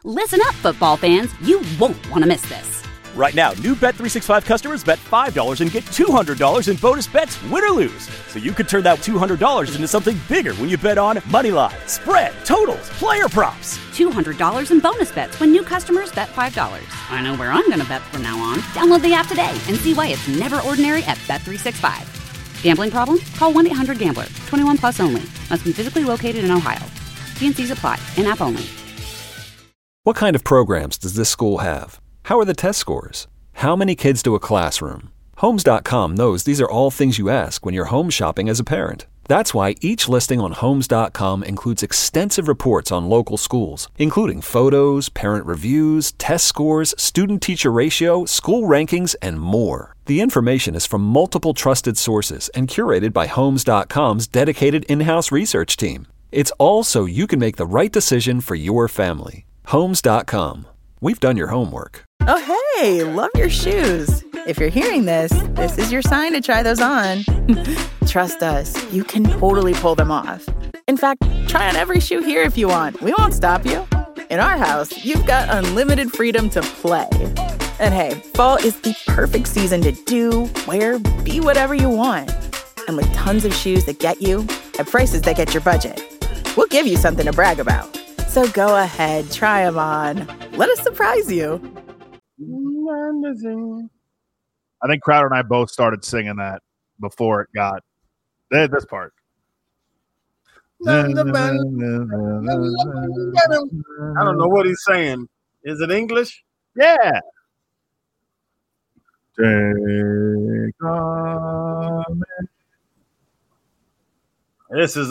Listen up, football fans. You won't want to miss this. Right now, new Bet365 customers bet $5 and get $200 in bonus bets, win or lose. So you could turn that $200 into something bigger when you bet on money line, spread, totals, player props. $200 in bonus bets when new customers bet $5. I know where I'm going to bet from now on. Download the app today and see why it's never ordinary at Bet365. Gambling problem? Call 1-800-GAMBLER. 21 plus only. Must be physically located in Ohio. T&Cs apply. In-app only. What kind of programs does this school have? How are the test scores? How many kids do a classroom? Homes.com knows these are all things you ask when you're home shopping as a parent. That's why each listing on Homes.com includes extensive reports on local schools, including photos, parent reviews, test scores, student-teacher ratio, school rankings, and more. The information is from multiple trusted sources and curated by Homes.com's dedicated in-house research team. It's all so you can make the right decision for your family. Homes.com. We've done your homework. Oh, hey, love your shoes. If you're hearing this, this is your sign to try those on. Trust us, you can totally pull them off. In fact, try on every shoe here if you want. We won't stop you. In our house, you've got unlimited freedom to play. And hey, fall is the perfect season to do, wear, be whatever you want. And with tons of shoes that get you at prices that get your budget, we'll give you something to brag about. So go ahead, try them on. Let us surprise you. I think Crowder and I both started singing that before it got this part. I don't know what he's saying. Is it English? Yeah. Take on me. This is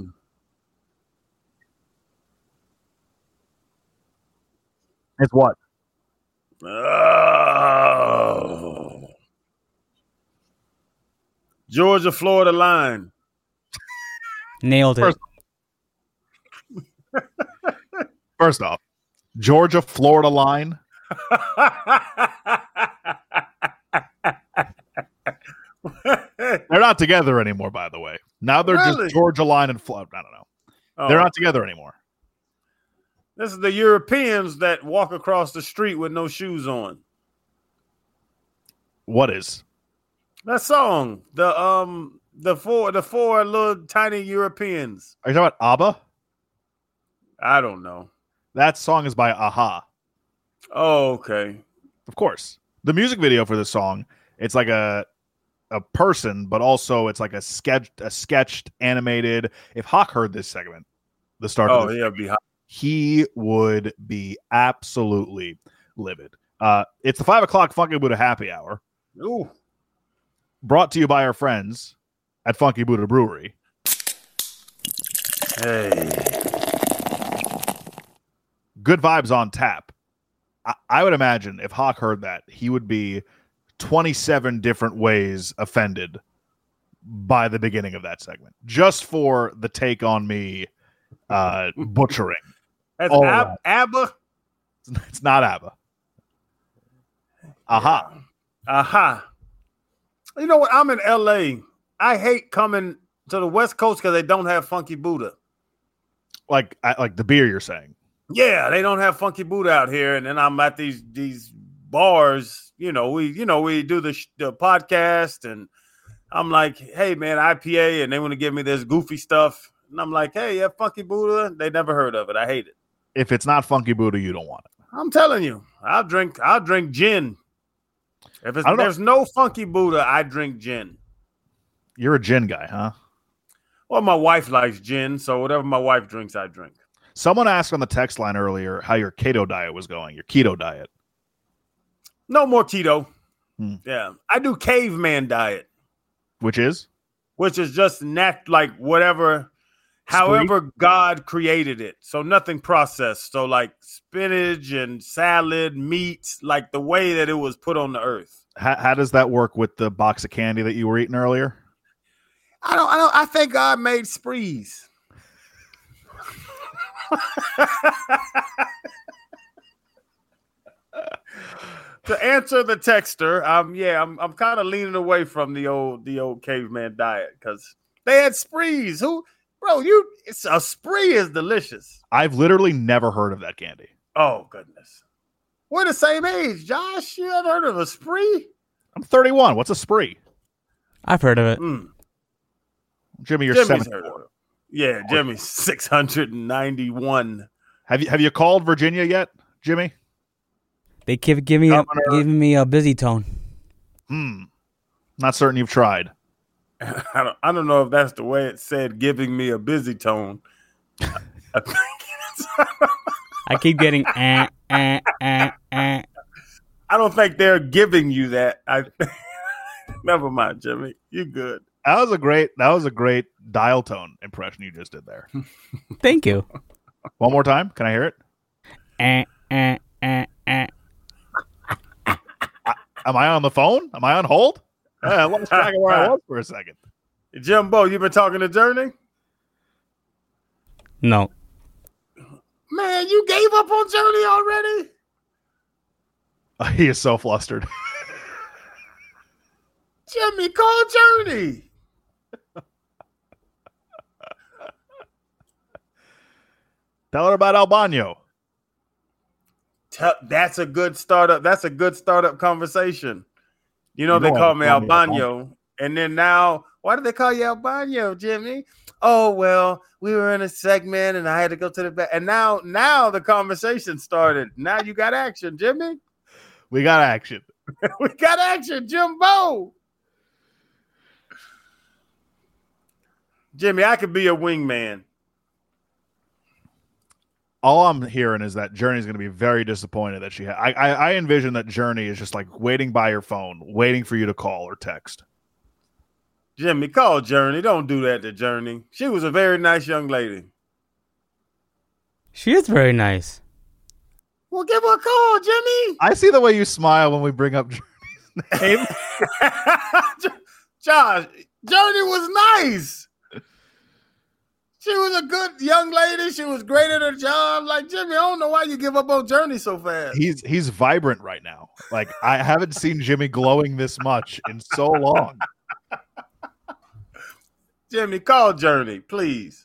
It's what? Georgia, Florida line. Nailed it. First off, Georgia, Florida line. They're not together anymore, by the way. Now they're just Georgia line and Florida. I don't know. Oh. They're not together anymore. This is the Europeans that walk across the street with no shoes on. What is that song? The four little tiny Europeans. Are you talking about ABBA? I don't know. That song is by Aha. Oh, okay. Of course. The music video for this song, it's like a person, but also it's like a sketched animated. If Hawk heard this segment, the start of yeah, be hot. He would be absolutely livid. It's the 5 o'clock Funky Buddha Happy Hour. Ooh. Brought to you by our friends at Funky Buddha Brewery. Hey. Good vibes on tap. I would imagine if Hawk heard that, he would be 27 different ways offended by the beginning of that segment. Just for the take on me butchering. That's ABBA? It's not ABBA. Aha. Aha. You know what? I'm in LA. I hate coming to the West Coast because they don't have Funky Buddha. Like the beer you're saying. Yeah, they don't have Funky Buddha out here. And then I'm at these bars. We do the podcast, and I'm like, hey, man, IPA, and they want to give me this goofy stuff. And I'm like, hey, yeah, Funky Buddha. They never heard of it. I hate it. If it's not Funky Buddha, you don't want it. I'm telling you, I'll drink gin. If there's no Funky Buddha, I drink gin. You're a gin guy, huh? Well, my wife likes gin, so whatever my wife drinks, I drink. Someone asked on the text line earlier how your keto diet was going, your keto diet. No more keto. Yeah. I do caveman diet. Which is just like whatever, however God created it. So nothing processed. So like spinach and salad, meats, like the way that it was put on the earth. How does that work with the box of candy that you were eating earlier? I think God made sprees. To answer the texter, I'm kind of leaning away from the old caveman diet because they had sprees. A spree is delicious. I've literally never heard of that candy. Oh, goodness. We're the same age, Josh. You ever heard of a spree? I'm 31. What's a spree? I've heard of it. Jimmy, you're Jimmy's 74. heard of it. Yeah, Jimmy's 691. Have you called Virginia yet, Jimmy? They giving me a busy tone. Not certain you've tried. I don't know if that's the way it said, giving me a busy tone. I think I keep getting I don't think they're giving you that. Never mind, Jimmy. You good. That was a great dial tone impression you just did there. Thank you. One more time. Can I hear it? Am I on the phone? Am I on hold? I lost track of where I was for a second. Jimbo, you been talking to Journey? No. Man, you gave up on Journey already? He is so flustered. Jimmy, call Journey. Tell her about Albano. That's a good startup. That's a good startup conversation. They call me Albano. And then now, why did they call you Albano, Jimmy? Oh, well, we were in a segment and I had to go to the back. And now the conversation started. Now you got action, Jimmy. We got action. We got action, Jimbo. Jimmy, I could be a wingman. All I'm hearing is that Journey's going to be very disappointed that she had. I envision that Journey is just like waiting by your phone, waiting for you to call or text. Jimmy, call Journey. Don't do that to Journey. She was a very nice young lady. She is very nice. Well, give her a call, Jimmy. I see the way you smile when we bring up Journey's name. Josh, Journey was nice. She was a good young lady. She was great at her job. Like, Jimmy, I don't know why you give up on Journey so fast. He's vibrant right now. Like, I haven't seen Jimmy glowing this much in so long. Jimmy, call Journey, please.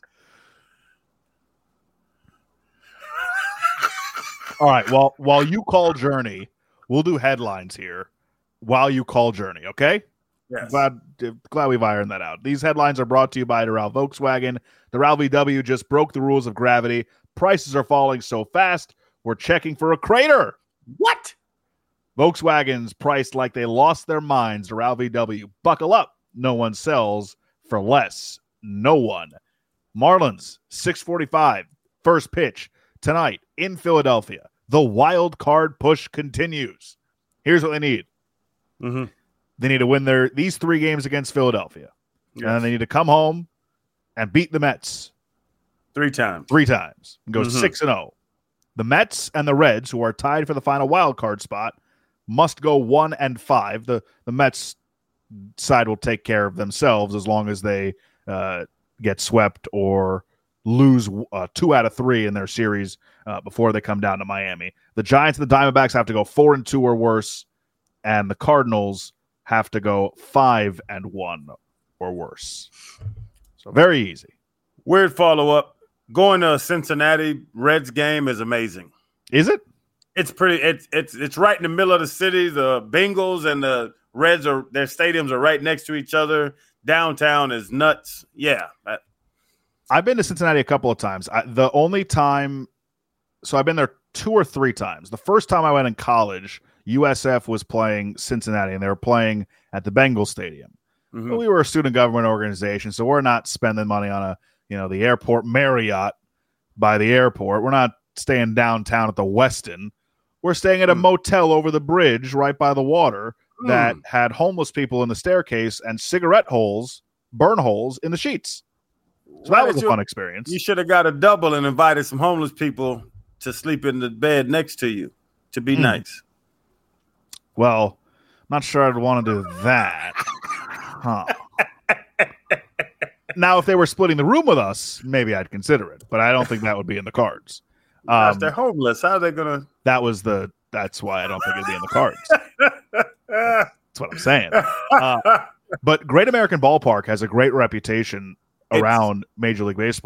All right. Well, while you call Journey, we'll do headlines here while you call Journey, okay? Yes. Glad we've ironed that out. These headlines are brought to you by Doral Volkswagen. Doral VW just broke the rules of gravity. Prices are falling so fast, we're checking for a crater. What? Volkswagen's priced like they lost their minds. Doral VW. Buckle up. No one sells for less. No one. Marlins, 6:45. First pitch tonight in Philadelphia. The wild card push continues. Here's what they need. Mm-hmm. They need to win these 3 games against Philadelphia. Yes. And they need to come home and beat the Mets 3 times. 3 times. And go 6-0. The Mets and the Reds, who are tied for the final wild card spot, must go 1-5. The Mets side will take care of themselves as long as they get swept or lose 2 out of 3 in their series before they come down to Miami. The Giants and the Diamondbacks have to go 4-2 or worse, and the Cardinals have to go 5-1 or worse. So very easy. Weird follow-up. Going to a Cincinnati Reds game is amazing. Is it? It's pretty. It's right in the middle of the city. The Bengals and the Reds their stadiums are right next to each other. Downtown is nuts. Yeah. I've been to Cincinnati a couple of times. The only time, so I've been there 2 or 3 times. The first time I went in college, USF was playing Cincinnati, and they were playing at the Bengals Stadium. Mm-hmm. But we were a student government organization, so we're not spending money on the airport Marriott by the airport. We're not staying downtown at the Westin. We're staying at a motel over the bridge right by the water that had homeless people in the staircase and cigarette holes, burn holes in the sheets. So that was a fun experience. You should have got a double and invited some homeless people to sleep in the bed next to you to be nice. Well, I'm not sure I'd want to do that. Huh. Now, if they were splitting the room with us, maybe I'd consider it, but I don't think that would be in the cards. They're homeless. How are they going to? That's why I don't think it'd be in the cards. That's what I'm saying. But Great American Ballpark has a great reputation around Major League Baseball.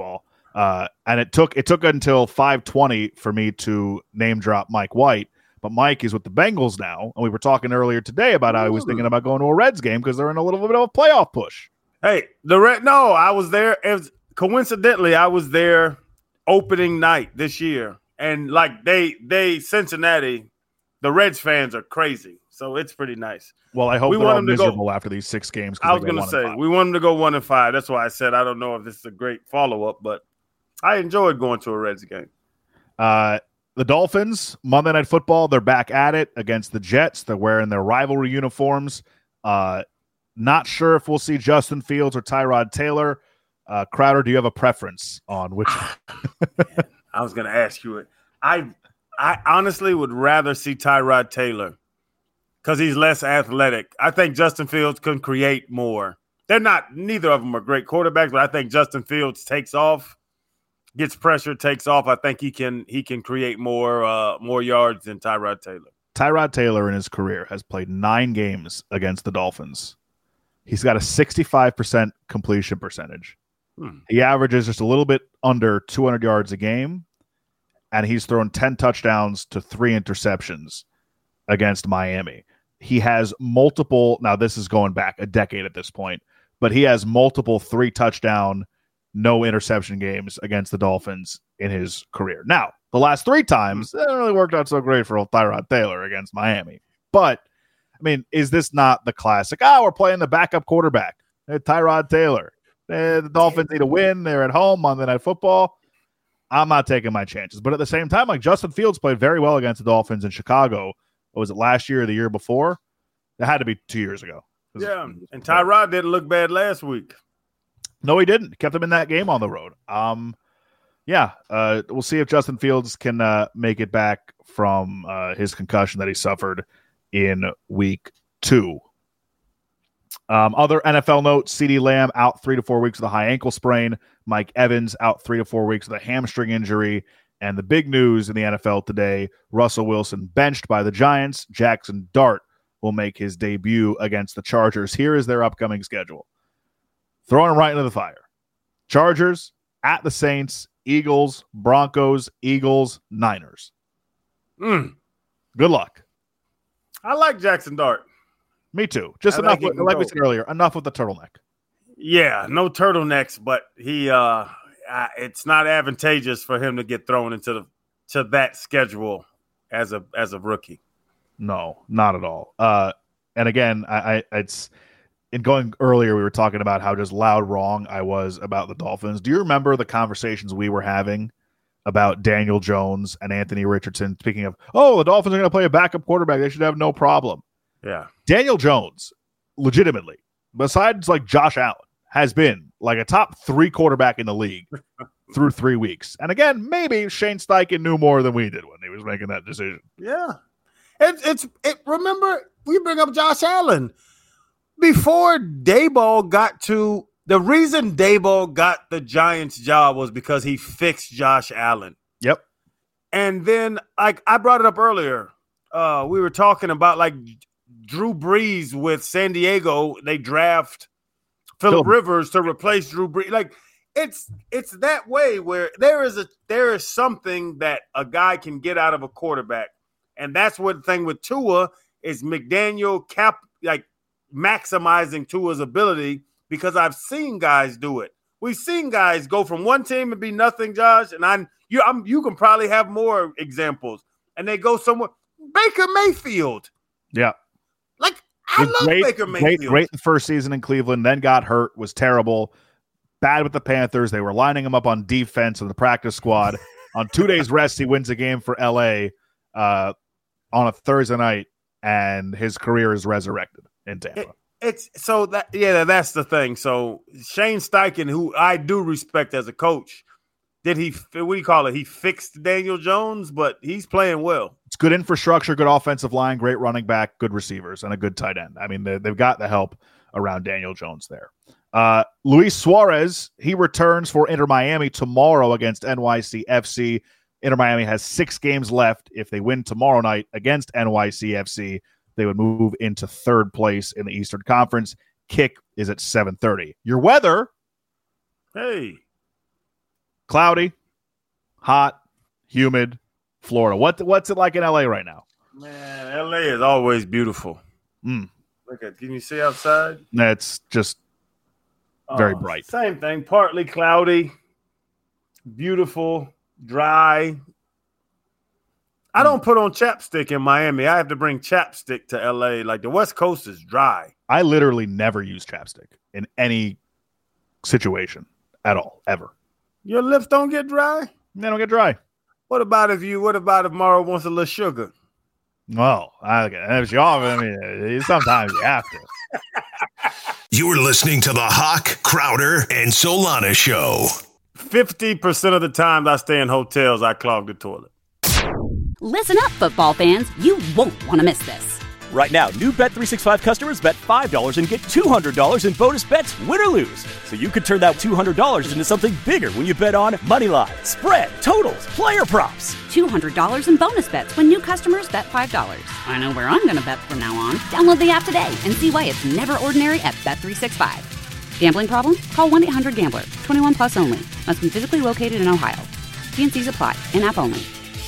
And it took until 5:20 for me to name drop Mike White. But Mike is with the Bengals now, and we were talking earlier today about how he was thinking about going to a Reds game because they're in a little bit of a playoff push. Hey, no, I was there. Coincidentally, I was there opening night this year, and like they Cincinnati, the Reds fans are crazy, so it's pretty nice. Well, I hope they're all miserable after these 6 games. I was going to say we want them to go 1-5. That's why I said I don't know if this is a great follow up, but I enjoyed going to a Reds game. The Dolphins, Monday Night Football, they're back at it against the Jets. They're wearing their rivalry uniforms. Not sure if we'll see Justin Fields or Tyrod Taylor. Crowder, do you have a preference on which? I was going to ask you it. I honestly would rather see Tyrod Taylor because he's less athletic. I think Justin Fields can create more. Neither of them are great quarterbacks, but I think Justin Fields takes off. Gets pressure, takes off. I think he can create more yards than Tyrod Taylor. Tyrod Taylor in his career has played 9 games against the Dolphins. He's got a 65% completion percentage. He averages just a little bit under 200 yards a game, and he's thrown 10 touchdowns to 3 interceptions against Miami. He has multiple, now this is going back a decade at this point, but he has multiple 3-touchdown no interception games against the Dolphins in his career. Now, the last 3 times, it really worked out so great for old Tyrod Taylor against Miami. But, I mean, is this not the classic? We're playing the backup quarterback, Tyrod Taylor. The Dolphins need a win. They're at home, Monday Night Football. I'm not taking my chances. But at the same time, like Justin Fields played very well against the Dolphins in Chicago. What was it, last year or the year before? It had to be 2 years ago. Yeah, and Tyrod didn't look bad last week. No, he didn't. Kept him in that game on the road. We'll see if Justin Fields can make it back from his concussion that he suffered in week 2. Other NFL notes, CeeDee Lamb out 3 to 4 weeks with a high ankle sprain. Mike Evans out 3 to 4 weeks with a hamstring injury. And the big news in the NFL today, Russell Wilson benched by the Giants. Jackson Dart will make his debut against the Chargers. Here is their upcoming schedule. Throwing him right into the fire. Chargers, at the Saints, Eagles, Broncos, Eagles, Niners. Good luck. I like Jackson Dart. Me too. Just enough, like we said earlier, enough with the turtleneck. Yeah, no turtlenecks, but he it's not advantageous for him to get thrown into that schedule as a rookie. No, not at all. And again, it's in going earlier, we were talking about how just loud wrong I was about the Dolphins. Do you remember the conversations we were having about Daniel Jones and Anthony Richardson? Speaking of, the Dolphins are going to play a backup quarterback. They should have no problem. Yeah. Daniel Jones, legitimately, besides like Josh Allen, has been like a top 3 quarterback in the league through 3 weeks. And again, maybe Shane Steichen knew more than we did when he was making that decision. Yeah. Remember, we bring up Josh Allen. Before Daboll got to the reason Daboll got the Giants job was because he fixed Josh Allen. Yep. And then like I brought it up earlier. We were talking about like Drew Brees with San Diego. They draft Phillip Rivers to replace Drew Brees. Like it's that way where there is something that a guy can get out of a quarterback. And that's what the thing with Tua is McDaniel maximizing Tua's ability, because I've seen guys do it. We've seen guys go from one team and be nothing, Josh, and you can probably have more examples. And they go somewhere. Baker Mayfield. Yeah. Like, I love Baker Mayfield. Great the first season in Cleveland, then got hurt, was terrible. Bad with the Panthers. They were lining him up on defense in the practice squad. On 2 days rest, he wins a game for L.A. On a Thursday night, and his career is resurrected in Tampa. That's the thing. So Shane Steichen, who I do respect as a coach, he fixed Daniel Jones, but he's playing well. It's good infrastructure, good offensive line, great running back, good receivers, and a good tight end. I mean, they've got the help around Daniel Jones there. Luis Suarez, he returns for Inter Miami tomorrow against NYCFC. Inter Miami has 6 games left. If they win tomorrow night against NYCFC, they would move into 3rd place in the Eastern Conference. Kick is at 7:30. Your weather. Hey. Cloudy, hot, humid, Florida. What's it like in LA right now? Man, LA is always beautiful. Look at, can you see outside? It's just very bright. Same thing, partly cloudy, beautiful, dry. I don't put on chapstick in Miami. I have to bring chapstick to LA. Like the West Coast is dry. I literally never use chapstick in any situation at all, ever. Your lips don't get dry? They don't get dry. What about if Mara wants a little sugar? Well, sometimes you have to. You're listening to the Hawk, Crowder, and Solana Show. 50% of the times I stay in hotels, I clog the toilet. Listen up, football fans. You won't want to miss this. Right now, new Bet365 customers bet $5 and get $200 in bonus bets, win or lose. So you could turn that $200 into something bigger when you bet on Moneyline, spread, totals, player props. $200 in bonus bets when new customers bet $5. I know where I'm going to bet from now on. Download the app today and see why it's never ordinary at Bet365. Gambling problem? Call 1-800-GAMBLER. 21 plus only. Must be physically located in Ohio. T&Cs apply. In-app only.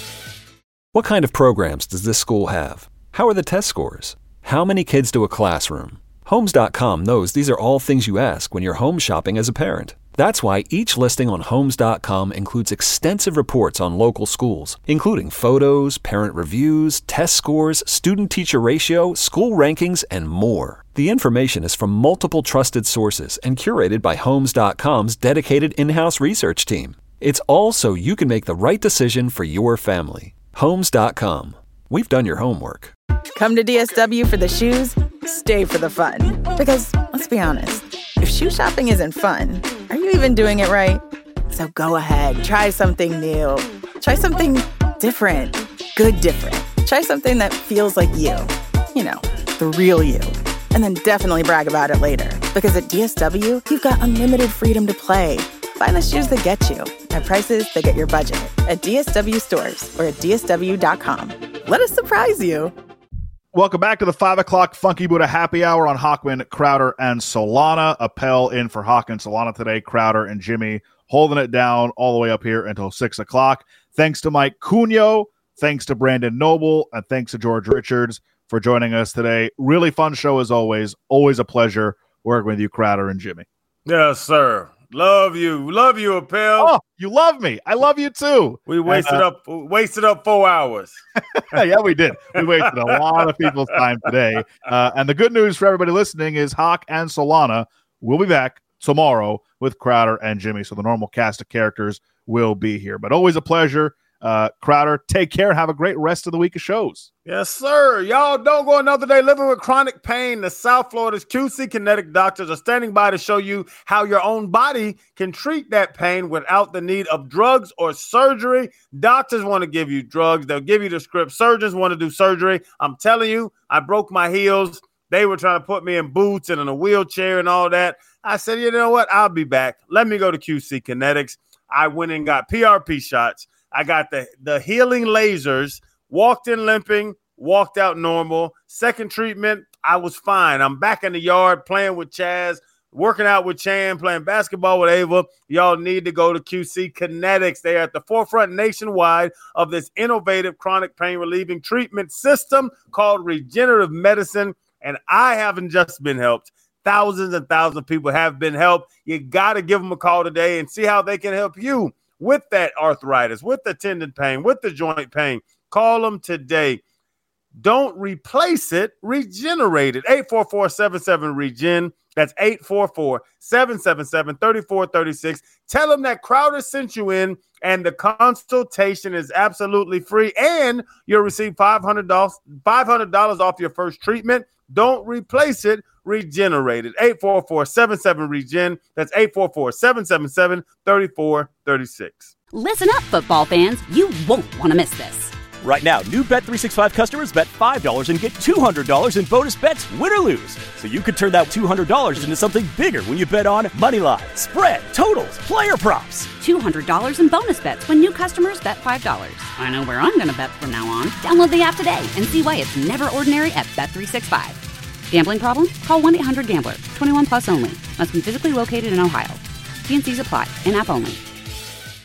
What kind of programs does this school have? How are the test scores? How many kids do a classroom? Homes.com knows these are all things you ask when you're home shopping as a parent. That's why each listing on Homes.com includes extensive reports on local schools, including photos, parent reviews, test scores, student-teacher ratio, school rankings, and more. The information is from multiple trusted sources and curated by Homes.com's dedicated in-house research team. It's all so you can make the right decision for your family. Homes.com. We've done your homework. Come to DSW for the shoes, stay for the fun. Because, let's be honest, if shoe shopping isn't fun, are you even doing it right? So go ahead, try something new. Try something different. Good different. Try something that feels like you. You know, the real you. And then definitely brag about it later. Because at DSW, you've got unlimited freedom to play. Find the shoes that get you at prices that get your budget at DSW stores or at DSW.com. Let us surprise you. Welcome back to the 5 o'clock Funky Buddha Happy Hour on Hawkman, Crowder, and Solana. Appel in for Hawk and Solana today. Crowder and Jimmy holding it down all the way up here until 6 o'clock. Thanks to Mike Cunio, thanks to Brandon Noble, and thanks to George Richards for joining us today. Really fun show as always. Always a pleasure working with you, Crowder and Jimmy. Yes, sir. Love you, Appel. Oh, you love me. I love you too. We wasted up 4 hours. Yeah, we did. We wasted a lot of people's time today. And the good news for everybody listening is Hawk and Solana will be back tomorrow with Crowder and Jimmy. So the normal cast of characters will be here. But always a pleasure. Crowder, take care. Have a great rest of the week of shows. Yes, sir. Y'all don't go another day living with chronic pain. The South Florida's QC Kinetic doctors are standing by to show you how your own body can treat that pain without the need of drugs or surgery. Doctors want to give you drugs. They'll give you the script. Surgeons want to do surgery. I'm telling you, I broke my heels. They were trying to put me in boots and in a wheelchair and all that. I said, you know what? I'll be back. Let me go to QC Kinetics. I went and got PRP shots. I got the healing lasers, walked in limping, walked out normal. Second treatment, I was fine. I'm back in the yard playing with Chaz, working out with Chan, playing basketball with Ava. Y'all need to go to QC Kinetics. They are at the forefront nationwide of this innovative chronic pain relieving treatment system called regenerative medicine. And I haven't just been helped. Thousands and thousands of people have been helped. You got to give them a call today and see how they can help you with that arthritis, with the tendon pain, with the joint pain. Call them today. Don't replace it. Regenerate it. 844-77-REGEN. That's 844-777-3436. Tell them that Crowder sent you in, and the consultation is absolutely free, and you'll receive $500 off your first treatment. Don't replace it. Regenerate it. 844-77-REGEN. That's 844-777-3436. Listen up, football fans. You won't want to miss this. Right now, new Bet365 customers bet $5 and get $200 in bonus bets, win or lose. So you could turn that $200 into something bigger when you bet on Moneyline, spread, totals, player props. $200 in bonus bets when new customers bet $5. I know where I'm going to bet from now on. Download the app today and see why it's never ordinary at Bet365. Gambling problem? Call 1-800-GAMBLER. 21 plus only. Must be physically located in Ohio. T&Cs apply. In-app only.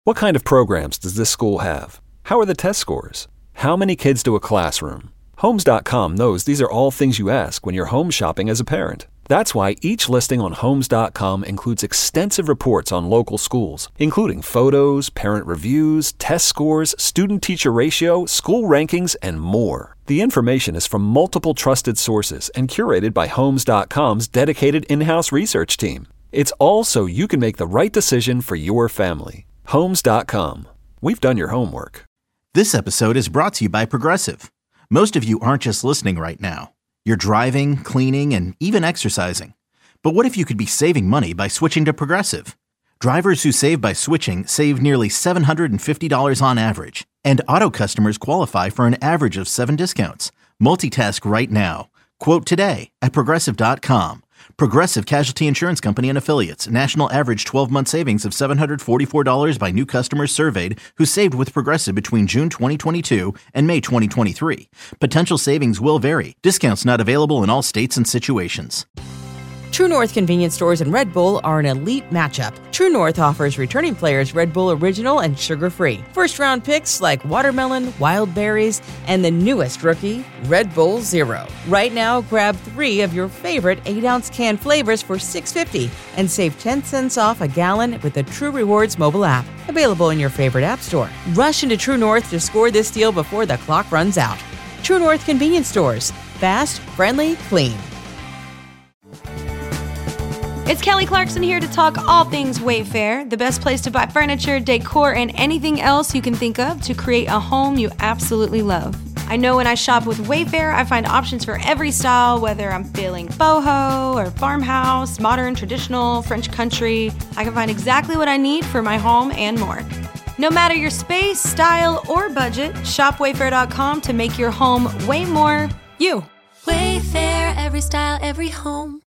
What kind of programs does this school have? How are the test scores? How many kids do a classroom? Homes.com knows these are all things you ask when you're home shopping as a parent. That's why each listing on Homes.com includes extensive reports on local schools, including photos, parent reviews, test scores, student-teacher ratio, school rankings, and more. The information is from multiple trusted sources and curated by Homes.com's dedicated in-house research team. It's all so you can make the right decision for your family. Homes.com. We've done your homework. This episode is brought to you by Progressive. Most of you aren't just listening right now. You're driving, cleaning, and even exercising. But what if you could be saving money by switching to Progressive? Drivers who save by switching save nearly $750 on average. And auto customers qualify for an average of 7 discounts. Multitask right now. Quote today at Progressive.com. Progressive Casualty Insurance Company and Affiliates. National average 12-month savings of $744 by new customers surveyed who saved with Progressive between June 2022 and May 2023. Potential savings will vary. Discounts not available in all states and situations. True North convenience stores and Red Bull are an elite matchup. True North offers returning players Red Bull Original and sugar-free. First-round picks like watermelon, wild berries, and the newest rookie, Red Bull Zero. Right now, grab 3 of your favorite 8-ounce can flavors for $6.50 and save 10 cents off a gallon with the True Rewards mobile app. Available in your favorite app store. Rush into True North to score this deal before the clock runs out. True North convenience stores. Fast, friendly, clean. It's Kelly Clarkson here to talk all things Wayfair, the best place to buy furniture, decor, and anything else you can think of to create a home you absolutely love. I know when I shop with Wayfair, I find options for every style, whether I'm feeling boho or farmhouse, modern, traditional, French country. I can find exactly what I need for my home and more. No matter your space, style, or budget, shop Wayfair.com to make your home way more you. Wayfair, every style, every home.